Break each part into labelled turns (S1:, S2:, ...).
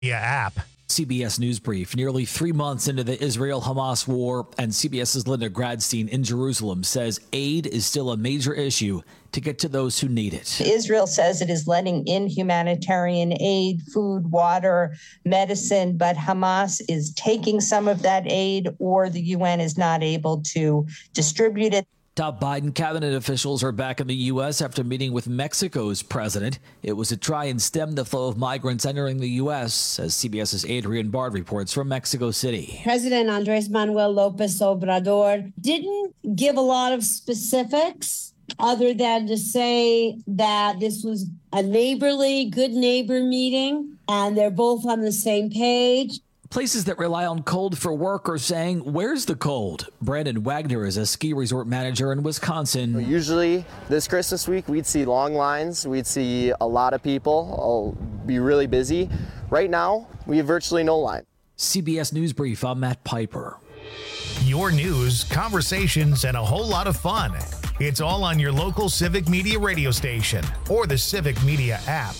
S1: app.
S2: CBS News Brief. Nearly 3 months into the Israel-Hamas war, and CBS's Linda Gradstein in Jerusalem says aid is still a major issue to get to those who need it.
S3: Israel says it is letting in humanitarian aid, food, water, medicine, but Hamas is taking some of that aid, or the UN is not able to distribute it.
S2: Top Biden cabinet officials are back in the U.S. after meeting with Mexico's president. It was to try and stem the flow of migrants entering the U.S., as CBS's Adrienne Bard reports from Mexico City.
S4: President Andres Manuel Lopez Obrador didn't give a lot of specifics other than to say that this was a neighborly, good neighbor meeting, and they're both on the same page.
S2: Places that rely on cold for work are saying, where's the cold? Brandon Wagner is a ski resort manager in Wisconsin.
S5: Usually this Christmas week, we'd see long lines. We'd see a lot of people. I'll be really busy. Right now, we have virtually no line.
S2: CBS News Brief, I'm Matt Piper.
S1: Your news, conversations, and a whole lot of fun. It's all on your local Civic Media radio station or the Civic Media app.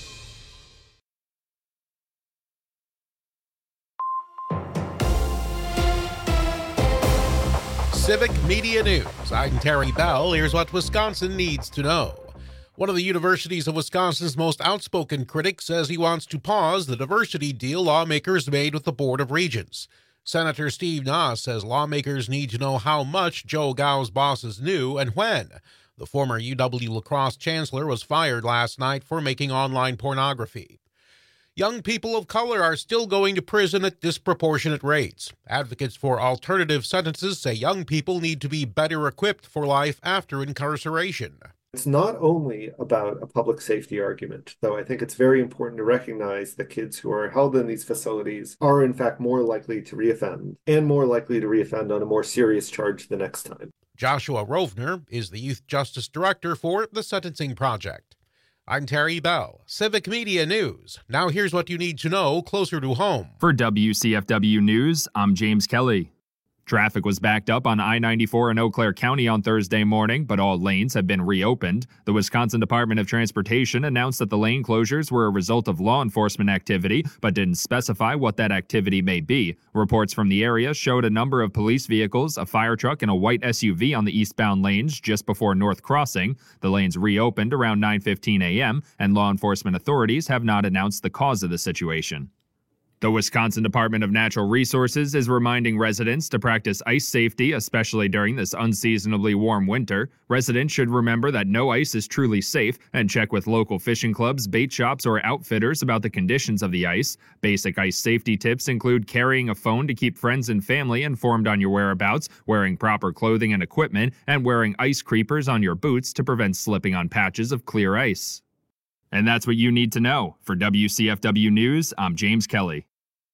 S6: Civic Media News. I'm Terry Bell. Here's what Wisconsin needs to know. One of the universities of Wisconsin's most outspoken critics says he wants to pause the diversity deal lawmakers made with the Board of Regents. Senator Steve Nass says lawmakers need to know how much Joe Gao's bosses knew and when. The former UW La Crosse chancellor was fired last night for making online pornography. Young people of color are still going to prison at disproportionate rates. Advocates for alternative sentences say young people need to be better equipped for life after incarceration.
S7: It's not only about a public safety argument, though I think it's very important to recognize that kids who are held in these facilities are in fact more likely to reoffend, and more likely to reoffend on a more serious charge the next time.
S6: Joshua Rovner is the Youth Justice Director for the Sentencing Project. I'm Terry Bell, Civic Media News. Now here's what you need to know closer to home.
S8: For WCFW News, I'm James Kelly. Traffic was backed up on I-94 in Eau Claire County on Thursday morning, but all lanes have been reopened. The Wisconsin Department of Transportation announced that the lane closures were a result of law enforcement activity, but didn't specify what that activity may be. Reports from the area showed a number of police vehicles, a fire truck, and a white SUV on the eastbound lanes just before North Crossing. The lanes reopened around 9:15 a.m., and law enforcement authorities have not announced the cause of the situation. The Wisconsin Department of Natural Resources is reminding residents to practice ice safety, especially during this unseasonably warm winter. Residents should remember that no ice is truly safe and check with local fishing clubs, bait shops, or outfitters about the conditions of the ice. Basic ice safety tips include carrying a phone to keep friends and family informed on your whereabouts, wearing proper clothing and equipment, and wearing ice creepers on your boots to prevent slipping on patches of clear ice. And that's what you need to know. For WCFW News, I'm James Kelly.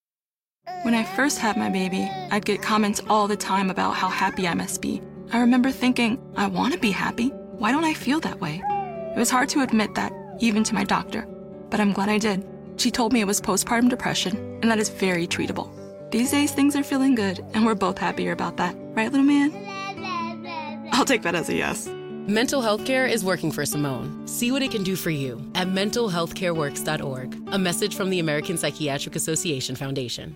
S9: When I first had my baby, I'd get comments all the time about how happy I must be. I remember thinking, I want to be happy. Why don't I feel that way? It was hard to admit that, even to my doctor. But I'm glad I did. She told me it was postpartum depression, and that is very treatable. These days, things are feeling good, and we're both happier about that. Right, little man? I'll take that as a yes.
S10: Mental health care is working for Simone. See what it can do for you at mentalhealthcareworks.org. A message from the American Psychiatric Association Foundation.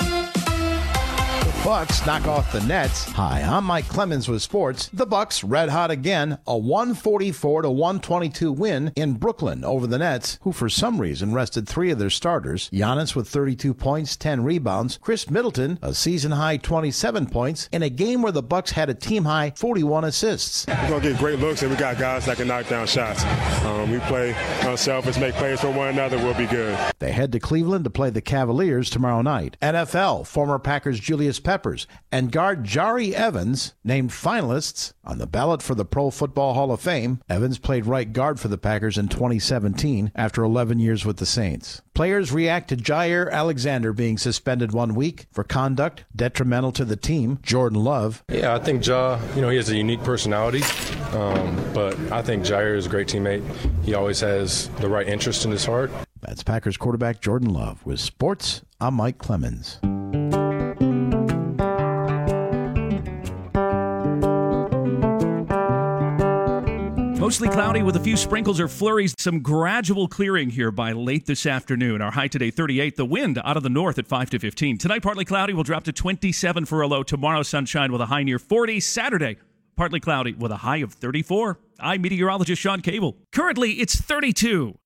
S11: Bucks knock off the Nets. Hi, I'm Mike Clemens with sports. The Bucks red hot again, a 144-122 win in Brooklyn over the Nets, who for some reason rested 3 of their starters. Giannis with 32 points, 10 rebounds. Chris Middleton, a season-high 27 points, in a game where the Bucks had a team-high 41 assists.
S12: We're going to get great looks, and we got guys that can knock down shots. We play unselfish, make plays for one another, we'll be good.
S11: They head to Cleveland to play the Cavaliers tomorrow night. NFL, former Packers Julius Peppers and guard Jari Evans named finalists on the ballot for the Pro Football Hall of Fame. Evans played right guard for the Packers in 2017 after 11 years with the Saints. Players react to Jair Alexander being suspended 1 week for conduct detrimental to the team. Jordan Love.
S13: Yeah, I think Ja, he has a unique personality, but I think Jair is a great teammate. He always has the right interest in his heart.
S11: That's Packers quarterback Jordan Love. With sports, I'm Mike Clemens.
S14: Mostly cloudy with a few sprinkles or flurries. Some gradual clearing here by late this afternoon. Our high today, 38. The wind out of the north at 5 to 15. Tonight, partly cloudy. Will drop to 27 for a low. Tomorrow, sunshine with a high near 40. Saturday, partly cloudy with a high of 34. I'm meteorologist Sean Cable. Currently, it's 32.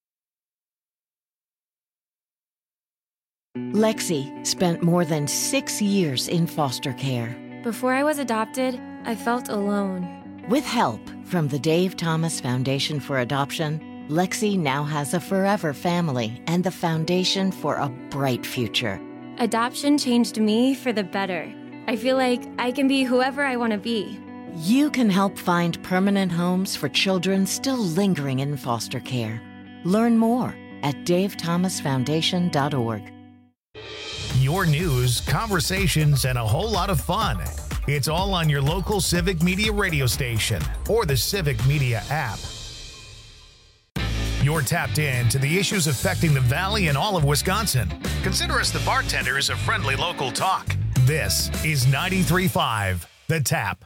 S15: Lexi spent more than 6 years in foster care.
S16: Before I was adopted, I felt alone.
S15: With help from the Dave Thomas Foundation for Adoption, Lexi now has a forever family and the foundation for a bright future.
S16: Adoption changed me for the better. I feel like I can be whoever I want to be.
S15: You can help find permanent homes for children still lingering in foster care. Learn more at davethomasfoundation.org.
S1: Your news, conversations, and a whole lot of fun. It's all on your local Civic Media radio station or the Civic Media app. You're tapped in to the issues affecting the Valley and all of Wisconsin. Consider us the bartenders of friendly local talk. This is 93.5 The Tap.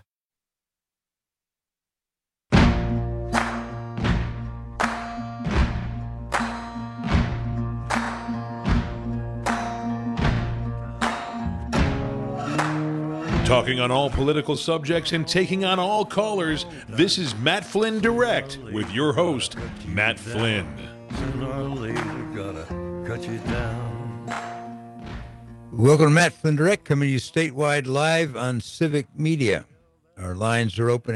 S17: Talking on all political subjects and taking on all callers, this is Matt Flynn Direct with your host, Matt Flynn.
S18: Welcome to Matt Flynn Direct, coming to you statewide live on Civic Media. Our lines are open,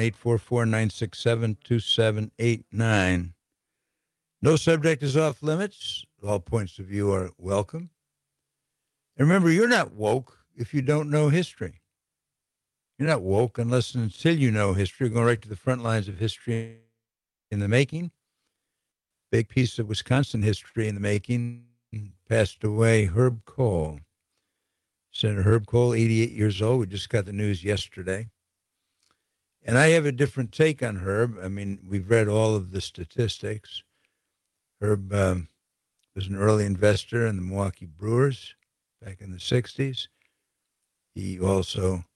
S18: 844-967-2789. No subject is off limits. All points of view are welcome. And remember, you're not woke if you don't know history. You're not woke unless and until you know history. Going right to the front lines of history in the making. Big piece of Wisconsin history in the making. Passed away Herb Kohl. Senator Herb Kohl, 88 years old. We just got the news yesterday. And I have a different take on Herb. I mean, we've read all of the statistics. Herb was an early investor in the Milwaukee Brewers back in the 60s. He also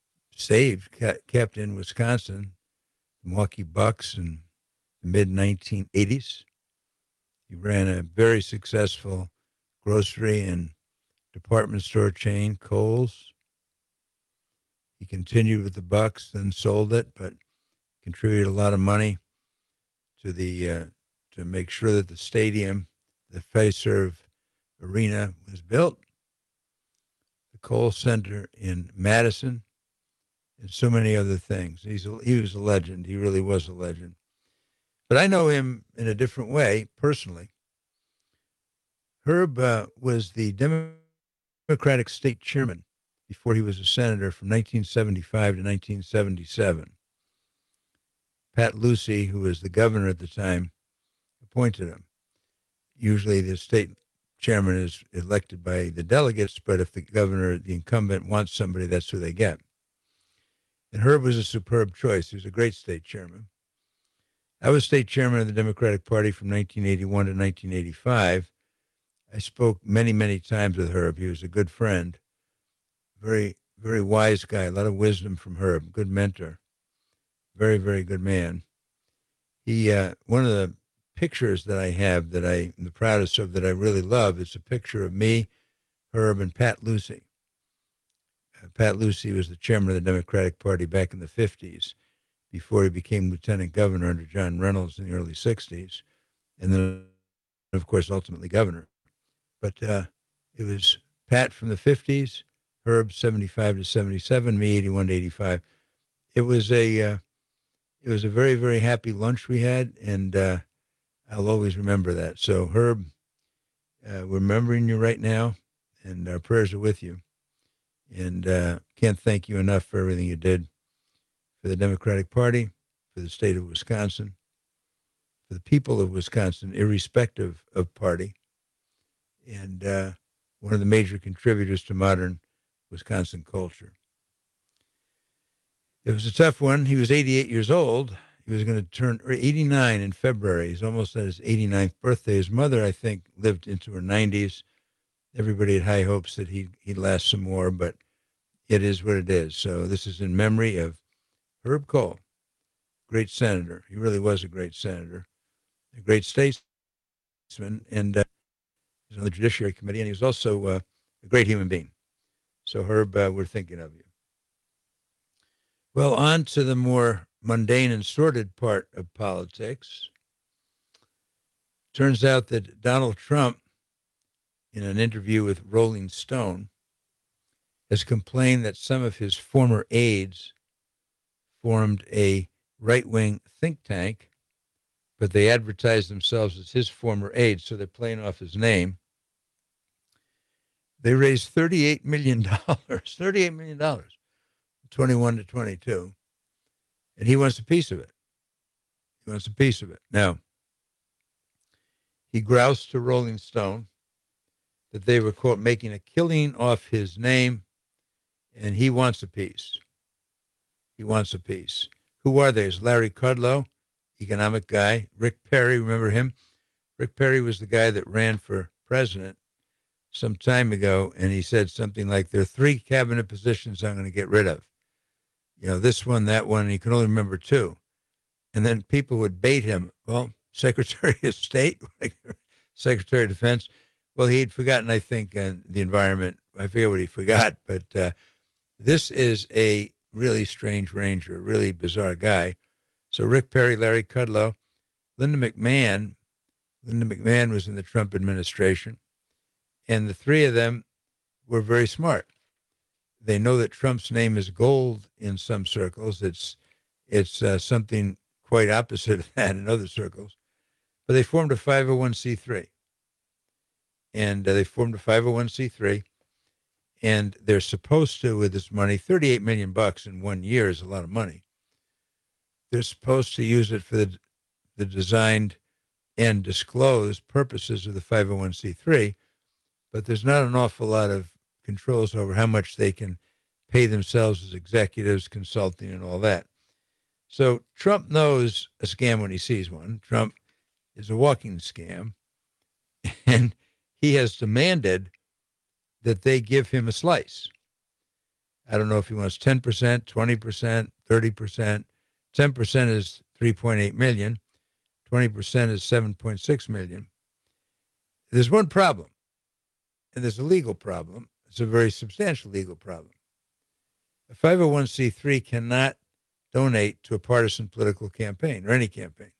S18: kept in Wisconsin, the Milwaukee Bucks in the mid-1980s. He ran a very successful grocery and department store chain, Kohl's. He continued with the Bucks, then sold it, but contributed a lot of money to the to make sure that the stadium, the Fiserv Arena, was built. The Kohl Center in Madison, and so many other things. He was a legend. He really was a legend. But I know him in a different way, personally. Herb was the Democratic state chairman before he was a senator from 1975 to 1977. Pat Lucey, who was the governor at the time, appointed him. Usually the state chairman is elected by the delegates, but if the governor, the incumbent, wants somebody, that's who they get. And Herb was a superb choice. He was a great state chairman. I was state chairman of the Democratic Party from 1981 to 1985. I spoke many, many times with Herb. He was a good friend, very, very wise guy, a lot of wisdom from Herb, good mentor, very, very good man. He, one of the pictures that I have that I'm the proudest of, that I really love, is a picture of me, Herb, and Pat Lucey. Pat Lucey was the chairman of the Democratic Party back in the 50s, before he became lieutenant governor under John Reynolds in the early 60s, and then, of course, ultimately governor. But it was Pat from the 50s, Herb 75 to 77, me 81 to 85. It was a very, very happy lunch we had, and I'll always remember that. So, Herb, we're remembering you right now, and our prayers are with you. And can't thank you enough for everything you did for the Democratic Party, for the state of Wisconsin, for the people of Wisconsin, irrespective of party, and one of the major contributors to modern Wisconsin culture. It was a tough one. He was 88 years old. He was going to turn 89 in February. He's almost at his 89th birthday. His mother, I think, lived into her 90s. Everybody had high hopes that he'd last some more, but it is what it is. So this is in memory of Herb Kohl, great senator. He really was a great senator, a great statesman, and he was on the Judiciary Committee, and he was also a great human being. So, Herb, we're thinking of you. Well, on to the more mundane and sordid part of politics. Turns out that Donald Trump, in an interview with Rolling Stone, has complained that some of his former aides formed a right-wing think tank, but they advertised themselves as his former aides, so they're playing off his name. They raised $38 million, $38 million, 21 to 22, and he wants a piece of it. He wants a piece of it. Now, he groused to Rolling Stone that they were, quote, making a killing off his name, and he wants a piece. He wants a piece. Who are they? It's Larry Kudlow, economic guy. Rick Perry, remember him? Rick Perry was the guy that ran for president some time ago, and he said something like, there are 3 cabinet positions I'm going to get rid of. You know, this one, that one, and he can only remember 2. And then people would bait him. Well, Secretary of State, Secretary of Defense. Well, he'd forgotten, I think, the environment. I forget what he forgot, but this is a really strange ranger, a really bizarre guy. So Rick Perry, Larry Kudlow, Linda McMahon. Linda McMahon was in the Trump administration, and the 3 of them were very smart. They know that Trump's name is gold in some circles. It's something quite opposite of that in other circles. But they formed a 501c3. And they formed a 501c3. And they're supposed to, with this money, $38 million in 1 year is a lot of money. They're supposed to use it for the designed and disclosed purposes of the 501c3. But there's not an awful lot of controls over how much they can pay themselves as executives, consulting, and all that. So Trump knows a scam when he sees one. Trump is a walking scam, and he has demanded that they give him a slice. I don't know if he wants 10%, 20%, 30%. 10% is $3.8 million. 20% is $7.6 million. There's one problem, and there's a legal problem. It's a very substantial legal problem. A 501c3 cannot donate to a partisan political campaign or any campaign.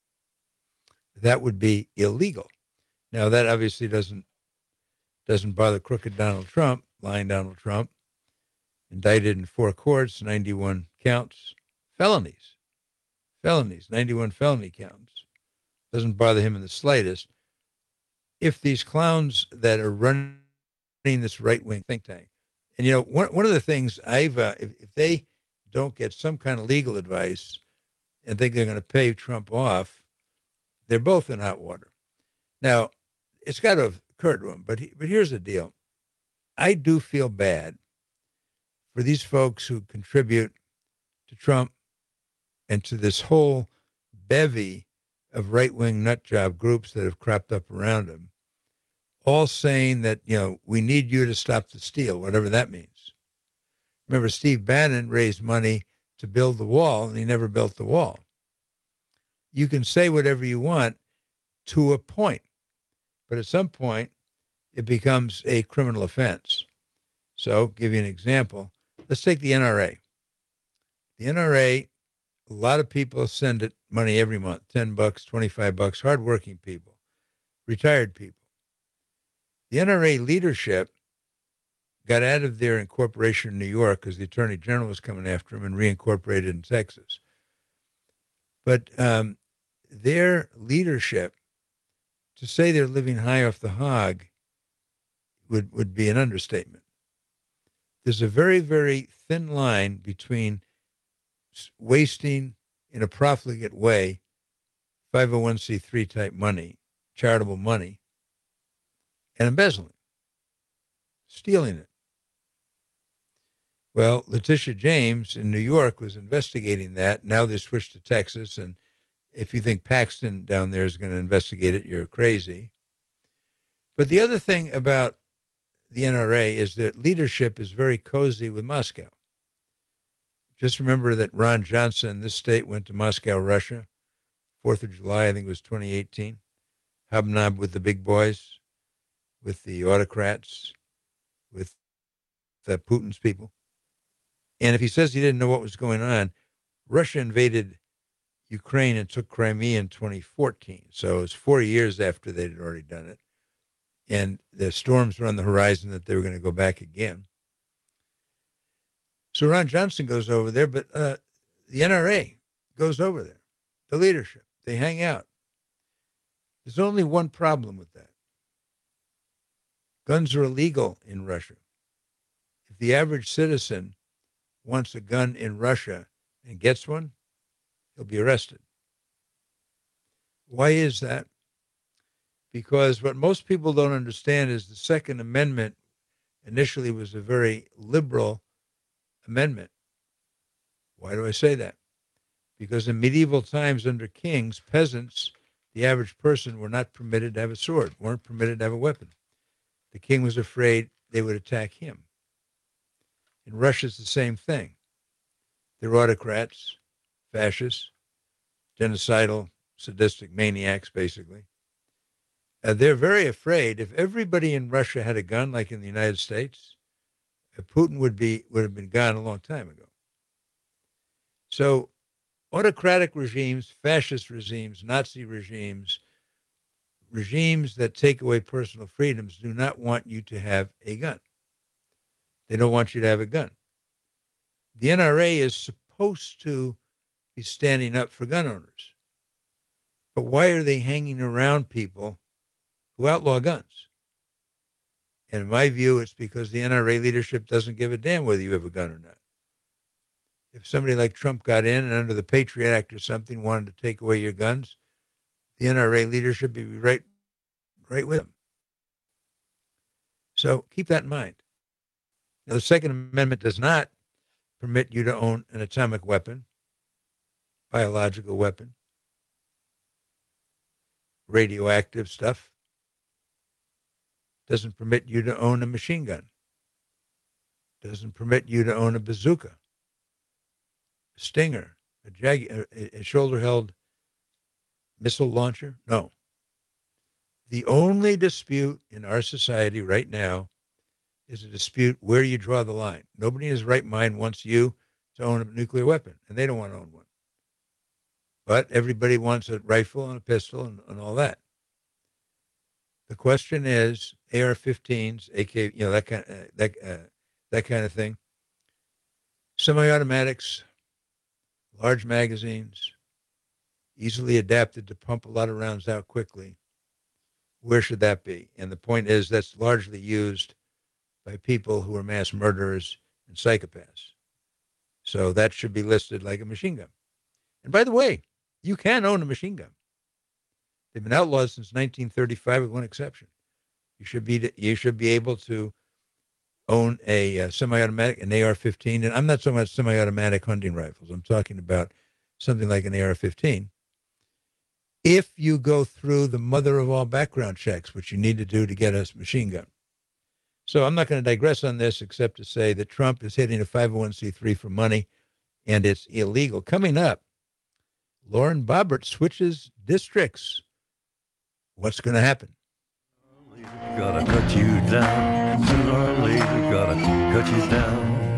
S18: That would be illegal. Now, that obviously doesn't bother crooked Donald Trump, lying Donald Trump, indicted in 4 courts, 91 counts, felonies, 91 felony counts. Doesn't bother him in the slightest. If these clowns that are running this right-wing think tank, and, you know, one of the things if they don't get some kind of legal advice and think they're going to pay Trump off, they're both in hot water. Now, it's got to have occurred to him, but here's the deal. I do feel bad for these folks who contribute to Trump and to this whole bevy of right-wing nutjob groups that have cropped up around him, all saying that, you know, we need you to stop the steal, whatever that means. Remember, Steve Bannon raised money to build the wall, and he never built the wall. You can say whatever you want to a point, but at some point, it becomes a criminal offense. So, give you an example. Let's take the NRA. The NRA, a lot of people send it money every month, $10, $25, hardworking people, retired people. The NRA leadership got out of their incorporation in New York because the Attorney General was coming after them and reincorporated in Texas. But their leadership, to say they're living high off the hog would be an understatement. There's a very, very thin line between wasting in a profligate way 501c3 type money, charitable money, and embezzling, stealing it. Well, Letitia James in New York was investigating that. Now they switched to Texas, and if you think Paxton down there is going to investigate it, you're crazy. But the other thing about the NRA is that leadership is very cozy with Moscow. Just remember that Ron Johnson, this state, went to Moscow, Russia, 4th of July, I think it was 2018, hobnobbed with the big boys, with the autocrats, with the Putin's people. And if he says he didn't know what was going on, Russia invaded Ukraine and took Crimea in 2014. So it was 4 years after they'd already done it. And the storms were on the horizon that they were going to go back again. So Ron Johnson goes over there, but the NRA goes over there, the leadership. They hang out. There's only one problem with that. Guns are illegal in Russia. If the average citizen wants a gun in Russia and gets one, he'll be arrested. Why is that? Because what most people don't understand is the Second Amendment initially was a very liberal amendment. Why do I say that? Because in medieval times under kings, peasants, the average person, were not permitted to have a sword, weren't permitted to have a weapon. The king was afraid they would attack him. In Russia, it's the same thing. They're autocrats, fascists, genocidal, sadistic maniacs, basically. They're very afraid if everybody in Russia had a gun, like in the United States, Putin would have been gone a long time ago. So autocratic regimes, fascist regimes, Nazi regimes, regimes that take away personal freedoms do not want you to have a gun. They don't want you to have a gun. The NRA is supposed to be standing up for gun owners. But why are they hanging around people who outlaw guns? And in my view, it's because the NRA leadership doesn't give a damn whether you have a gun or not. If somebody like Trump got in and under the Patriot Act or something wanted to take away your guns, the NRA leadership would be right with them. So keep that in mind. Now, the Second Amendment does not permit you to own an atomic weapon, biological weapon, radioactive stuff. Doesn't permit you to own a machine gun. Doesn't permit you to own a bazooka, a Stinger, a shoulder-held missile launcher. No. The only dispute in our society right now is a dispute where you draw the line. Nobody in his right mind wants you to own a nuclear weapon, and they don't want to own one. But everybody wants a rifle and a pistol and all that. The question is AR-15s, AK, that kind of thing. Semi-automatics, large magazines, easily adapted to pump a lot of rounds out quickly. Where should that be? And the point is that's largely used by people who are mass murderers and psychopaths. So that should be listed like a machine gun. And by the way, you can own a machine gun. They've been outlawed since 1935 with one exception. You should be able to own a semi-automatic, an AR-15. And I'm not talking about semi-automatic hunting rifles. I'm talking about something like an AR-15. If you go through the mother of all background checks, which you need to do to get a machine gun. So I'm not going to digress on this except to say that Trump is hitting a 501c3 for money, and it's illegal. Coming up, Lauren Boebert switches districts. What's going to happen?
S19: Gotta cut you down. Sooner or later, gotta cut you down.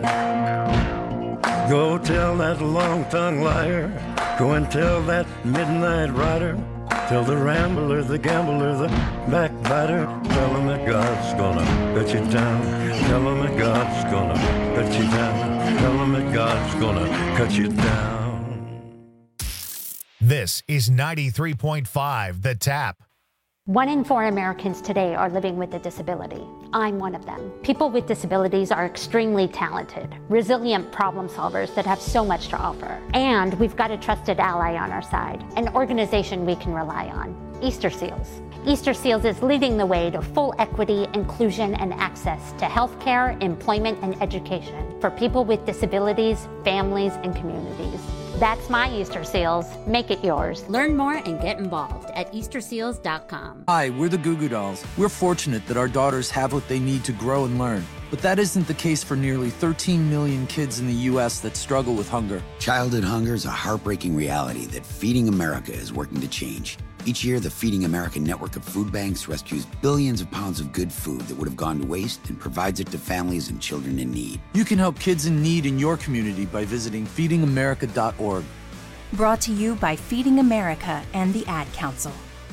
S19: Go tell that long-tongued liar. Go and tell that midnight rider. Tell the rambler, the gambler, the backbiter. Tell him that God's gonna cut you down. Tell him that God's gonna cut you down. Tell him that God's gonna cut you down.
S1: This is 93.5 The Tap.
S20: 1 in 4 Americans today are living with a disability. I'm one of them. People with disabilities are extremely talented, resilient problem solvers that have so much to offer. And we've got a trusted ally on our side, an organization we can rely on, Easter Seals. Easter Seals is leading the way to full equity, inclusion, and access to healthcare, employment, and education for people with disabilities, families, and communities. That's my Easter Seals. Make it yours.
S21: Learn more and get involved at EasterSeals.com.
S22: Hi, we're the Goo Goo Dolls. We're fortunate that our daughters have what they need to grow and learn.
S3: But that isn't the case for nearly 13 million kids in the U.S. that struggle with hunger.
S22: Childhood hunger is a heartbreaking reality that Feeding America is working to change. Each year, the Feeding America network of food banks rescues billions of pounds of good food that would have gone to waste and provides it to families and children in need.
S3: You can help kids in need in your community by visiting feedingamerica.org.
S23: Brought to you by Feeding America and the Ad Council.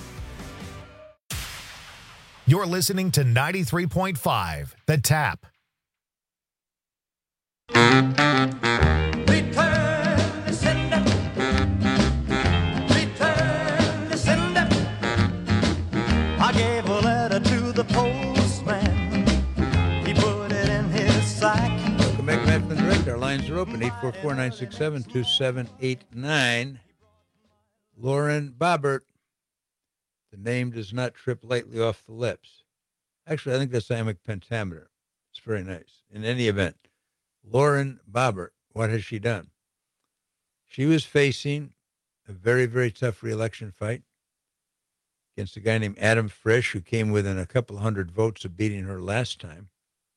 S1: You're listening to 93.5, The Tap.
S24: I gave a letter to the postman. He put it in his sack.
S18: Welcome back, Matt Flynn Direct. Our lines are open, 844-967-2789. Lauren Boebert. The name does not trip lightly off the lips. Actually, I think that's iambic pentameter. It's very nice. In any event, Lauren Boebert, what has she done? She was facing a very, very tough re-election fight against a guy named Adam Frisch, who came within a couple hundred votes of beating her last time.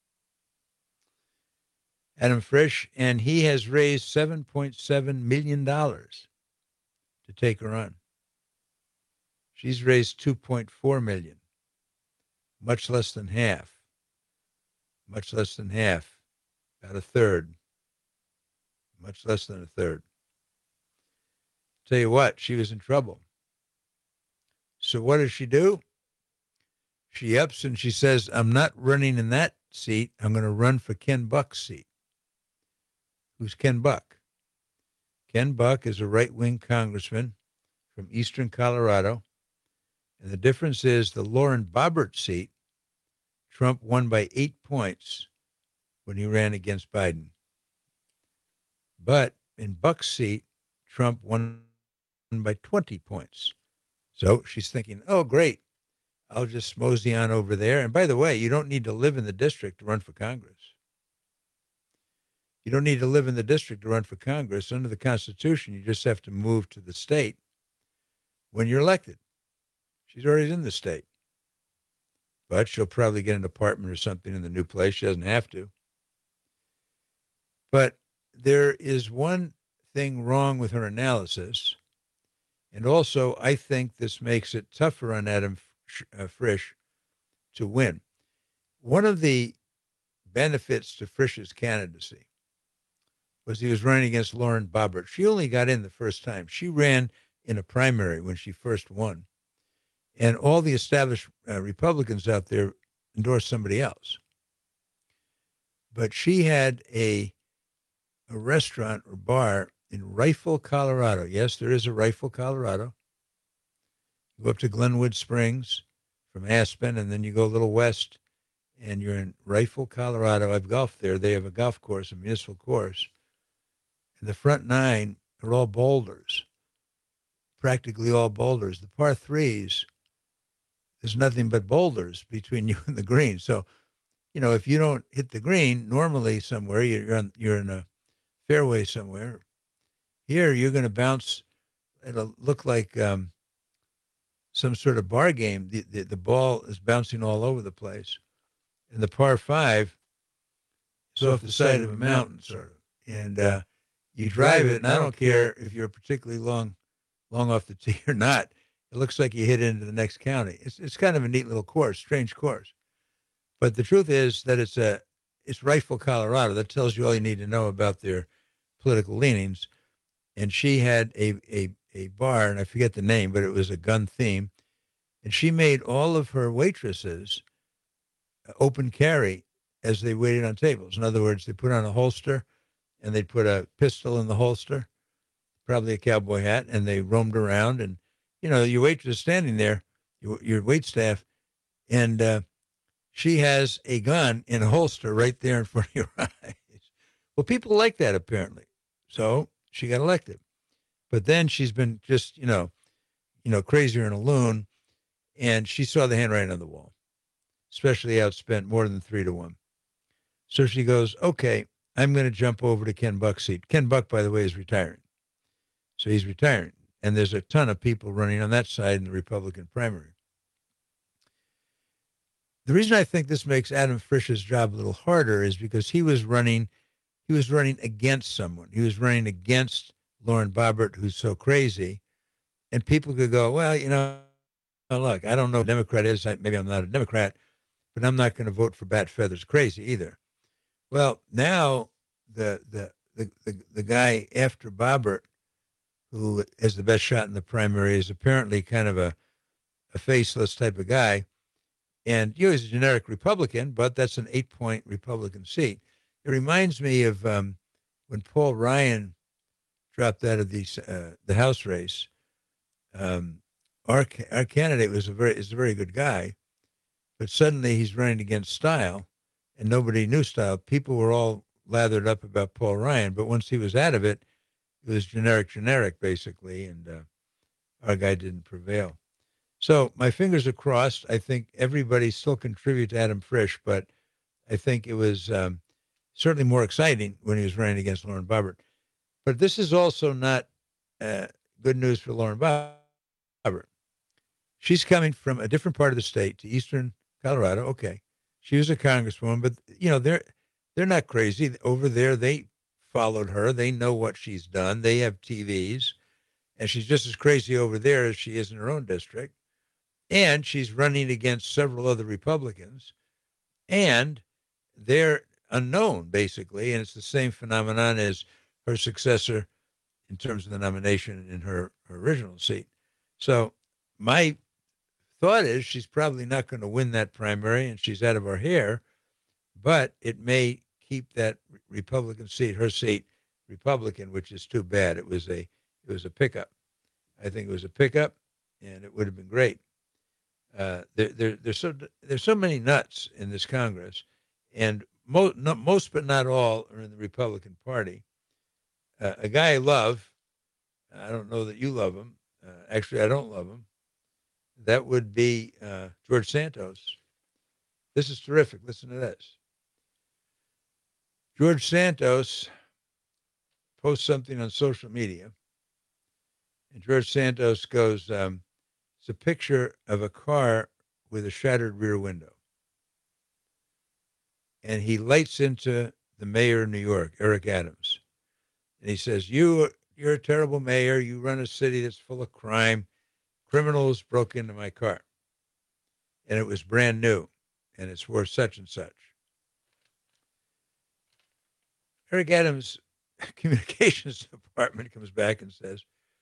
S18: Adam Frisch, and he has raised $7.7 million to take her on. She's raised $2.4 million, much less than half, about a third, much less than a third. Tell you what, she was in trouble. So what does she do? She ups and she says, I'm not running in that seat. I'm going to run for Ken Buck's seat. Who's Ken Buck? Ken Buck is a right-wing congressman from eastern Colorado. And the difference is the Lauren Boebert seat, Trump won by 8 points when he ran against Biden. But in Buck's seat, Trump won by 20 points. So she's thinking, oh, great, I'll just mosey on over there. And by the way, you don't need to live in the district to run for Congress. You don't need to live in the district to run for Congress. Under the Constitution, you just have to move to the state when you're elected. She's already in the state. But she'll probably get an apartment or something in the new place. She doesn't have to. But there is one thing wrong with her analysis. And also, I think this makes it tougher on Adam Frisch to win. One of the benefits to Frisch's candidacy was he was running against Lauren Boebert. She only got in the first time. She ran in a primary when she first won. And all the established Republicans out there endorsed somebody else. But she had a restaurant or bar in Rifle, Colorado. Yes, there is a Rifle, Colorado. You go up to Glenwood Springs from Aspen, and then you go a little west, and you're in Rifle, Colorado. I've golfed there. They have a golf course, a municipal course. And the front nine are all boulders, practically all boulders. The par threes, there's nothing but boulders between you and the green. So, you know, if you don't hit the green, normally somewhere, you're in a fairway somewhere. Here, you're going to bounce. It'll look like some sort of bar game. The ball is bouncing all over the place. And the par five is off the side of a mountain, sort of. And you drive it, and I don't care if you're particularly long off the tee or not. It looks like you hit into the next county. It's kind of a neat little course, strange course. But the truth is that it's Rifle, Colorado. That tells you all you need to know about their political leanings. And she had a bar, and I forget the name, but it was a gun theme. And she made all of her waitresses open carry as they waited on tables. In other words, they put on a holster, and they'd put a pistol in the holster, probably a cowboy hat, and they roamed around. And, you know, your waitress is standing there, your wait staff, and she has a gun in a holster right there in front of your eyes. Well, people like that, apparently. So she got elected. But then she's been just, you know, crazier than a loon, and she saw the handwriting on the wall, especially outspent more than 3-1. So she goes, okay, I'm going to jump over to Ken Buck's seat. Ken Buck, by the way, is retiring. So he's retiring. And there's a ton of people running on that side in the Republican primary. The reason I think this makes Adam Frisch's job a little harder is because he was running against someone. He was running against Lauren Boebert, who's so crazy. And people could go, well, look, I don't know what a Democrat is. Maybe I'm not a Democrat, but I'm not going to vote for Bat Feathers Crazy either. Well, now the guy after Boebert, who has the best shot in the primary, is apparently kind of a faceless type of guy. And he's a generic Republican, but that's an 8-point Republican seat. It reminds me of when Paul Ryan dropped out of the House race. Our candidate is a very good guy, but suddenly he's running against Style, and nobody knew Style. People were all lathered up about Paul Ryan, but once he was out of it, it was generic basically, and our guy didn't prevail. So my fingers are crossed. I think everybody still contribute to Adam Frisch, but I think it was certainly more exciting when he was running against Lauren Boebert. But this is also not good news for Lauren Boebert. She's coming from a different part of the state to eastern Colorado. Okay, she was a congresswoman, but they're not crazy over there. They followed her. They know what she's done. They have TVs, and she's just as crazy over there as she is in her own district. And she's running against several other Republicans, and they're unknown, basically, and it's the same phenomenon as her successor in terms of the nomination in her original seat. So my thought is she's probably not going to win that primary, and she's out of our hair, but it may keep that Republican seat, her seat, Republican, which is too bad. It was a pickup. I think it was a pickup, and it would have been great. There's so many nuts in this Congress, and most but not all are in the Republican Party. A guy I love, I don't know that you love him. Actually, I don't love him. That would be George Santos. This is terrific. Listen to this. George Santos posts something on social media, and George Santos goes, it's a picture of a car with a shattered rear window. And he lights into the mayor of New York, Eric Adams. And he says, you're a terrible mayor. You run a city that's full of crime. Criminals broke into my car. And it was brand new. And it's worth such and such. Eric Adams' communications department comes back and says,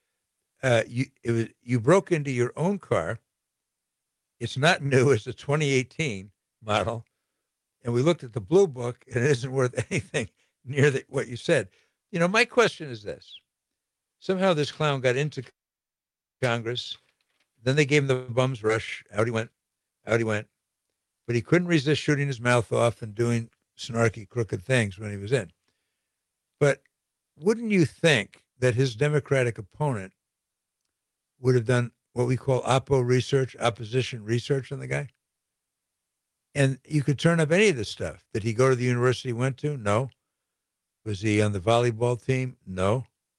S18: you broke into your own car. It's not new. It's a 2018 model. And we looked at the blue book, and it isn't worth anything near what you said. My question is this. Somehow this clown got into Congress. Then they gave him the bum's rush. Out he went. But he couldn't resist shooting his mouth off and doing snarky, crooked things when he was in. But wouldn't you think that his Democratic opponent would have done what we call opposition research on the guy? And you could turn up any of this stuff. Did he go to the university he went to? No. Was he on the volleyball team? No.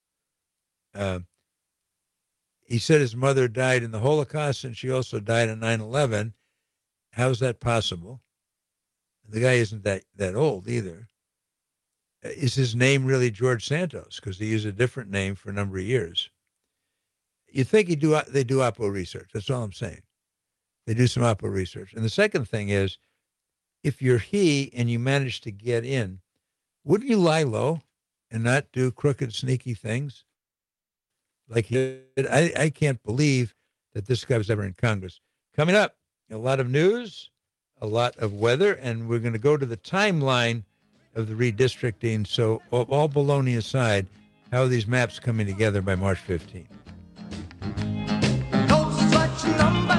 S18: He said his mother died in the Holocaust and she also died on 9/11. How is that possible? The guy isn't that old either. Is his name really George Santos? Because he used a different name for a number of years. You think they do Oppo research. That's all I'm saying. They do some Oppo research. And the second thing is, if you're he and you manage to get in, wouldn't you lie low and not do crooked, sneaky things? Like he did? I can't believe that this guy was ever in Congress. Coming up, a lot of news, a lot of weather, and we're going to go to the timeline of the redistricting. So all baloney aside, how are these maps coming together by March 15th?
S24: No such number.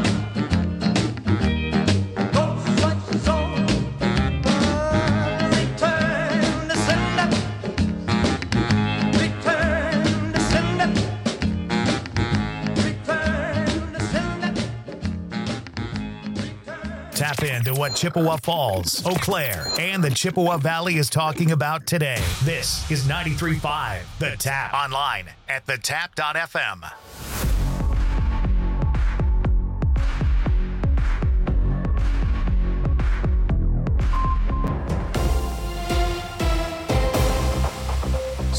S24: No such zone. Return to sender. Return to sender. Return to sender.
S1: Tap into what Chippewa Falls, Eau Claire, and the Chippewa Valley is talking about today. This is 93.5 The Tap. Online at thetap.fm.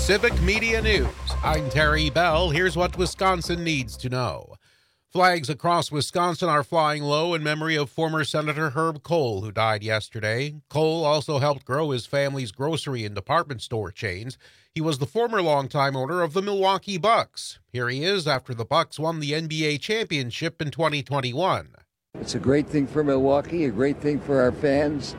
S6: Civic Media News. I'm Terry Bell. Here's what Wisconsin needs to know. Flags across Wisconsin are flying low in memory of former Senator Herb Kohl, who died yesterday. Kohl also helped grow his family's grocery and department store chains. He was the former longtime owner of the Milwaukee Bucks. Here he is after the Bucks won the NBA championship in 2021.
S2: It's a great thing for Milwaukee, a great thing for our fans,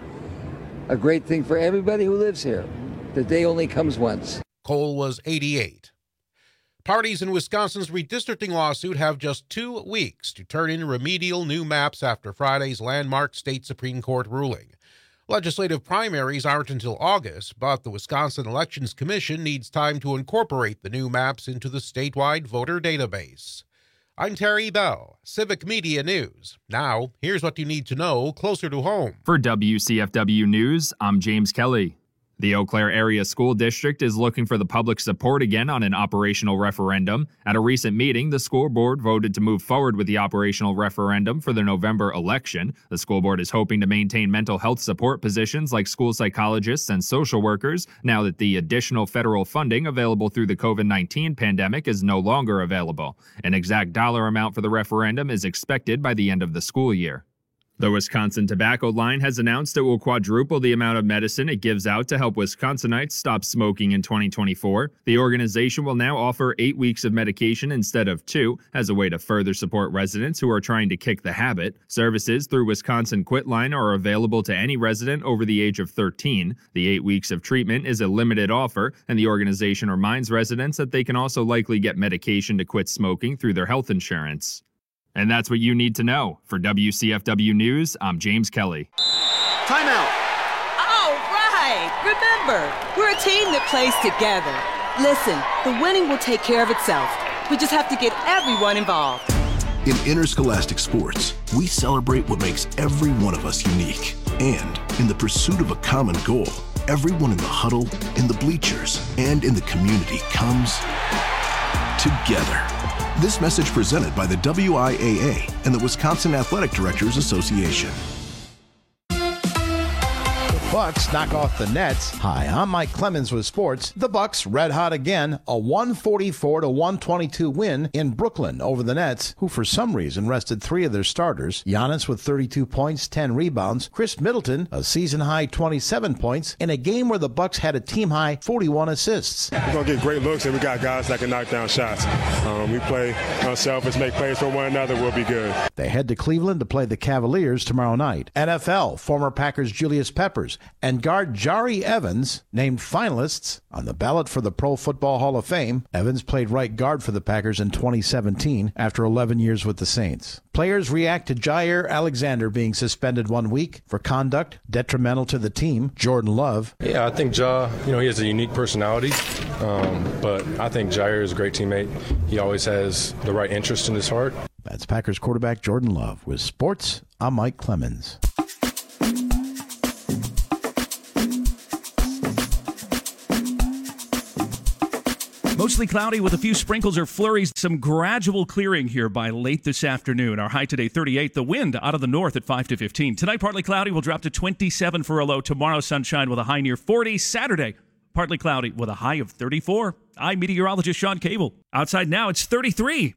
S2: a great thing for everybody who lives here. The day only comes once.
S6: Kohl was 88. Parties in Wisconsin's redistricting lawsuit have just 2 weeks to turn in remedial new maps after Friday's landmark state Supreme Court ruling. Legislative primaries aren't until August, but the Wisconsin Elections Commission needs time to incorporate the new maps into the statewide voter database. I'm Terry Bell, Civic Media News. Now, here's what you need to know closer to home.
S8: For WCFW News, I'm James Kelly. The Eau Claire Area School District is looking for the public support again on an operational referendum. At a recent meeting, the school board voted to move forward with the operational referendum for the November election. The school board is hoping to maintain mental health support positions like school psychologists and social workers now that the additional federal funding available through the COVID-19 pandemic is no longer available. An exact dollar amount for the referendum is expected by the end of the school year. The Wisconsin Tobacco Line has announced it will quadruple the amount of medicine it gives out to help Wisconsinites stop smoking in 2024. The organization will now offer 8 weeks of medication instead of 2 as a way to further support residents who are trying to kick the habit. Services through Wisconsin Quit Line are available to any resident over the age of 13. The 8 weeks of treatment is a limited offer, and the organization reminds residents that they can also likely get medication to quit smoking through their health insurance. And that's what you need to know. For WCFW News, I'm James Kelly.
S4: Timeout. All right. Remember, we're a team that plays together. Listen, the winning will take care of itself. We just have to get everyone involved.
S5: In interscholastic sports, we celebrate what makes every one of us unique. And in the pursuit of a common goal, everyone in the huddle, in the bleachers, and in the community comes together. This message presented by the WIAA and the Wisconsin Athletic Directors Association.
S11: Bucks knock off the Nets. Hi, I'm Mike Clemens with sports. The Bucks red hot again, a 144-122 win in Brooklyn over the Nets, who for some reason rested 3 of their starters. Giannis with 32 points, 10 rebounds. Chris Middleton, a season-high 27 points, in a game where the Bucks had a team-high 41 assists.
S12: We're going to get great looks, and we got guys that can knock down shots. We play unselfish, make plays for one another, we'll be good.
S11: They head to Cleveland to play the Cavaliers tomorrow night. NFL, former Packers Julius Peppers and guard Jari Evans named finalists on the ballot for the Pro Football Hall of Fame. Evans played right guard for the Packers in 2017 after 11 years with the Saints. Players react to Jair Alexander being suspended 1 week for conduct detrimental to the team. Jordan Love.
S13: Yeah, I think he has a unique personality, but I think Jair is a great teammate. He always has the right interest in his heart.
S11: That's Packers quarterback Jordan Love. With sports, I'm Mike Clemens.
S14: Mostly cloudy with a few sprinkles or flurries. Some gradual clearing here by late this afternoon. Our high today, 38. The wind out of the north at 5 to 15. Tonight, partly cloudy. Will drop to 27 for a low. Tomorrow, sunshine with a high near 40. Saturday, partly cloudy with a high of 34. I'm meteorologist Sean Cable. Outside now, it's 33.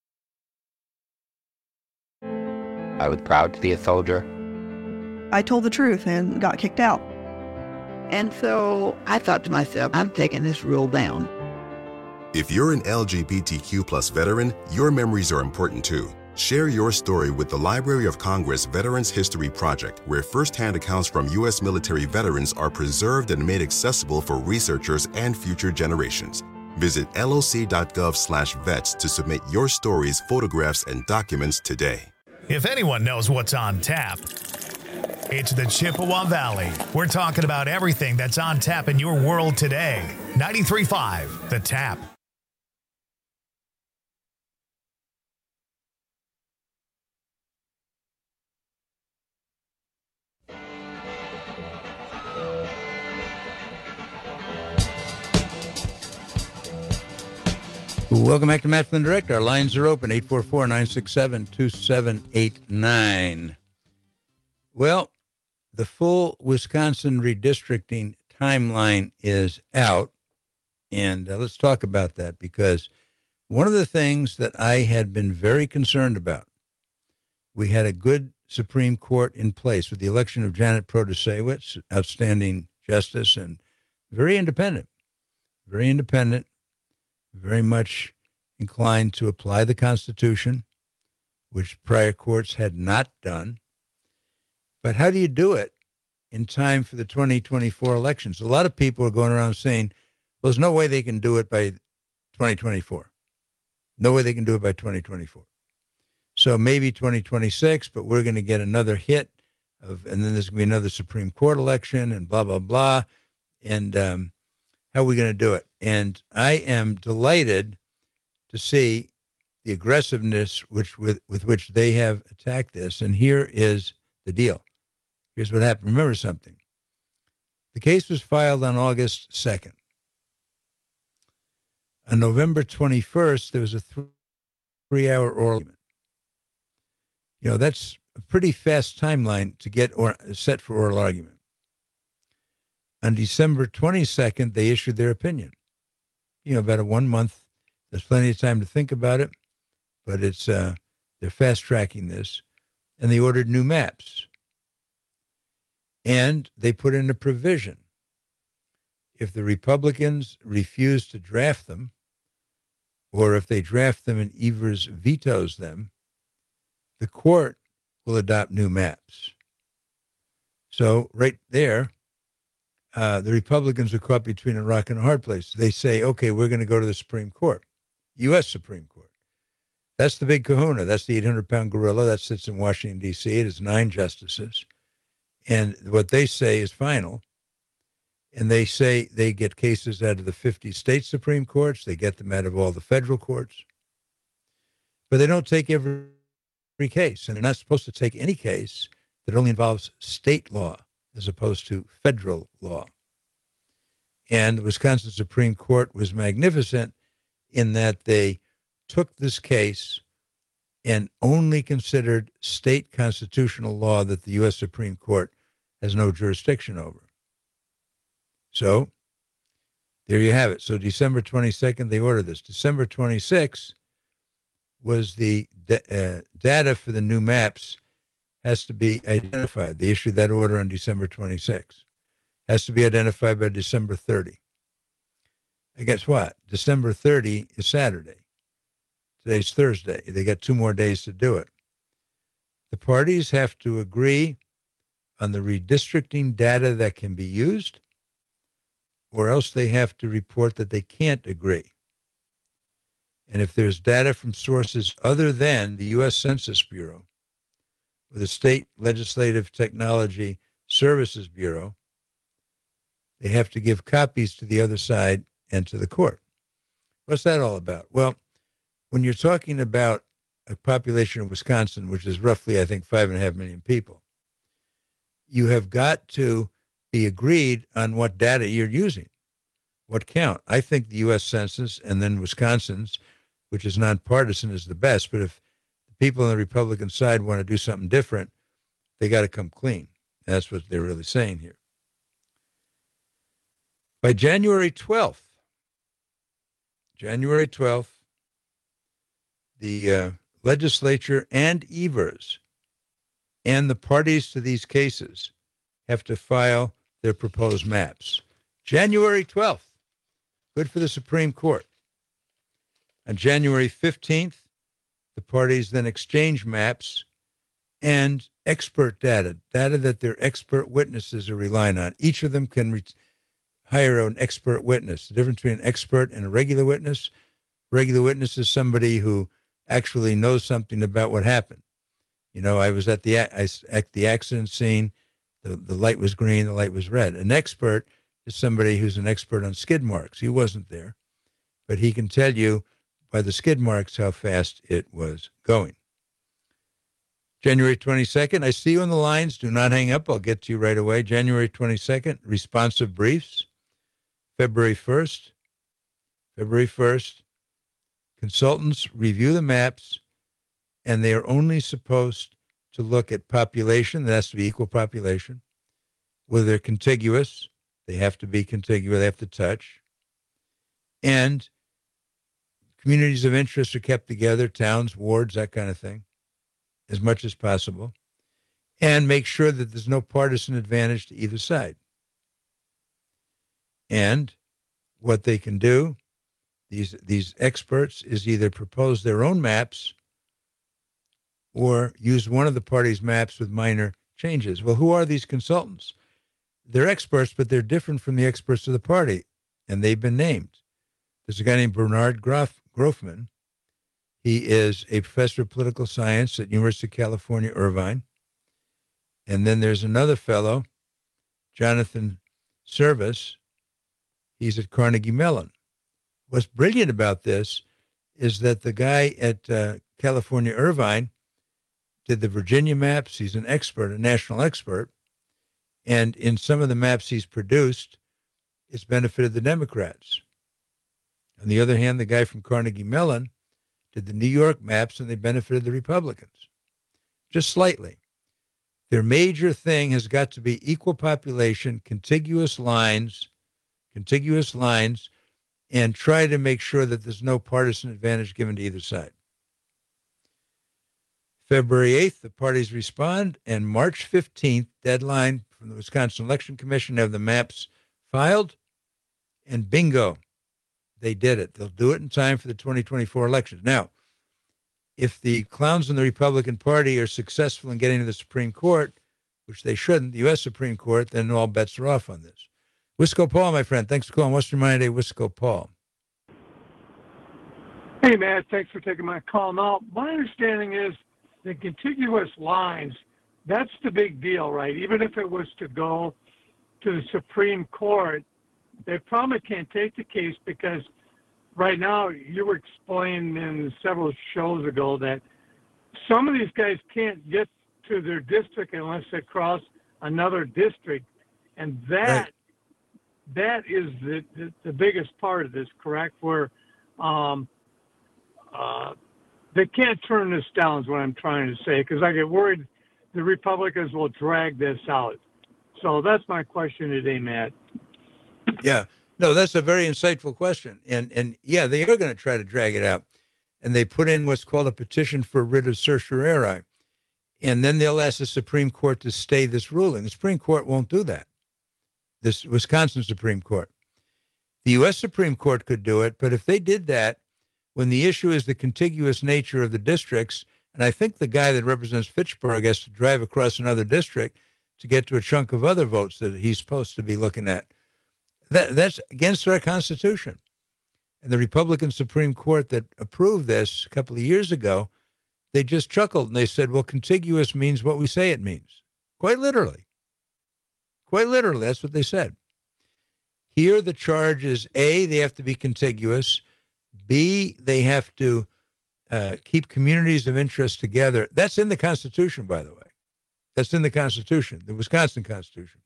S7: I was proud to be a soldier.
S25: I told the truth and got kicked out.
S26: And so I thought to myself, I'm taking this rule down.
S27: If you're an LGBTQ+ veteran, your memories are important too. Share your story with the Library of Congress Veterans History Project, where firsthand accounts from U.S. military veterans are preserved and made accessible for researchers and future generations. Visit loc.gov/vets to submit your stories, photographs, and documents today.
S1: If anyone knows what's on tap, it's the Chippewa Valley. We're talking about everything that's on tap in your world today. 93.5 The Tap.
S18: Welcome back to Matt Flynn Direct. Our lines are open, 844-967-2789. Well, the full Wisconsin redistricting timeline is out. And let's talk about that, because one of the things that I had been very concerned about, we had a good Supreme Court in place with the election of Janet Protasiewicz, outstanding justice and very independent, very much inclined to apply the Constitution, which prior courts had not done. But how do you do it in time for the 2024 elections? A lot of people are going around saying, well, there's no way they can do it by 2024. No way they can do it by 2024. So maybe 2026, but we're going to get another hit and then there's going to be another Supreme Court election and blah, blah, blah. And how are we going to do it? And I am delighted to see the aggressiveness with which they have attacked this. And here is the deal. Here's what happened. Remember something. The case was filed on August 2nd. On November 21st, there was a 3-hour oral argument. You know, that's a pretty fast timeline to get set for oral argument. On December 22nd, they issued their opinion. You know, about 1 month. There's plenty of time to think about it, but it's they're fast-tracking this. And they ordered new maps. And they put in a provision. If the Republicans refuse to draft them, or if they draft them and Evers vetoes them, the court will adopt new maps. So right there, the Republicans are caught between a rock and a hard place. They say, okay, we're going to go to the Supreme Court, U.S. Supreme Court. That's the big kahuna. That's the 800-pound gorilla that sits in Washington, D.C. It is 9 justices. And what they say is final. And they say they get cases out of the 50 state Supreme Courts. They get them out of all the federal courts. But they don't take every case. And they're not supposed to take any case that only involves state law as opposed to federal law. And the Wisconsin Supreme Court was magnificent in that they took this case and only considered state constitutional law that the U.S. Supreme Court has no jurisdiction over. So there you have it. So December 22nd, they ordered this. December 26th was the data for the new maps has to be identified. They issued that order on December 26th. Has to be identified by December 30. And guess what? December 30 is Saturday. Today's Thursday. They got 2 more days to do it. The parties have to agree on the redistricting data that can be used, or else they have to report that they can't agree. And if there's data from sources other than the U.S. Census Bureau or the State Legislative Technology Services Bureau, they have to give copies to the other side and to the court. What's that all about? Well, when you're talking about a population of Wisconsin, which is roughly, I think, 5.5 million people, you have got to be agreed on what data you're using, what count. I think the U.S. Census and then Wisconsin's, which is nonpartisan, is the best. But if the people on the Republican side want to do something different, they got to come clean. That's what they're really saying here. By January 12th, the legislature and Evers and the parties to these cases have to file their proposed maps. January 12th, good for the Supreme Court. On January 15th, the parties then exchange maps and expert data that their expert witnesses are relying on. Each of them can hire an expert witness. The difference between an expert and a regular witness is somebody who actually knows something about what happened. You know, I was at the accident scene. The light was green, the light was red. An expert is somebody who's an expert on skid marks. He wasn't there, but he can tell you by the skid marks how fast it was going. January 22nd, I see you on the lines. Do not hang up. I'll get to you right away. January 22nd, responsive briefs. February 1st, consultants review the maps, and they are only supposed to look at population. That has to be equal population. Whether they're contiguous, they have to be contiguous, they have to touch. And communities of interest are kept together, towns, wards, that kind of thing, as much as possible, and make sure that there's no partisan advantage to either side. And what they can do, these experts, is either propose their own maps or use one of the party's maps with minor changes. Well, who are these consultants? They're experts, but they're different from the experts of the party, and they've been named. There's a guy named Bernard Grofman. He is a professor of political science at University of California, Irvine. And then there's another fellow, Jonathan Service. He's at Carnegie Mellon. What's brilliant about this is that the guy at California, Irvine, did the Virginia maps. He's an expert, a national expert. And in some of the maps he's produced, it's benefited the Democrats. On the other hand, the guy from Carnegie Mellon did the New York maps, and they benefited the Republicans, just slightly. Their major thing has got to be equal population, contiguous lines, and try to make sure that there's no partisan advantage given to either side. February 8th, the parties respond, and March 15th, deadline from the Wisconsin Election Commission to have the maps filed, and bingo, they did it. They'll do it in time for the 2024 elections. Now, if the clowns in the Republican Party are successful in getting to the Supreme Court, which they shouldn't, the U.S. Supreme Court, then all bets are off on this. Wisco Paul, my friend, thanks for calling Western Miami Day. Wisco Paul.
S9: Hey, Matt, thanks for taking my call. Now, my understanding is the contiguous lines, that's the big deal, right? Even if it was to go to the Supreme Court, they probably can't take the case because right now you were explaining in several shows ago that some of these guys can't get to their district unless they cross another district. And that is the biggest part of this, correct? Where they can't turn this down is what I'm trying to say, because I get worried the Republicans will drag this out. So that's my question today, Matt.
S18: Yeah, no, that's a very insightful question. And yeah, they are going to try to drag it out. And they put in what's called a petition for writ of certiorari. And then they'll ask the Supreme Court to stay this ruling. The Supreme Court won't do that. This Wisconsin Supreme Court. The U.S. Supreme Court could do it, but if they did that, when the issue is the contiguous nature of the districts, and I think the guy that represents Fitchburg has to drive across another district to get to a chunk of other votes that he's supposed to be looking at. That's against our Constitution. And the Republican Supreme Court that approved this a couple of years ago, they just chuckled and they said, well, contiguous means what we say it means. Quite literally. Quite literally, that's what they said. Here, the charge is A, they have to be contiguous. B, they have to keep communities of interest together. That's in the Constitution, by the way. That's in the Constitution, the Wisconsin Constitution.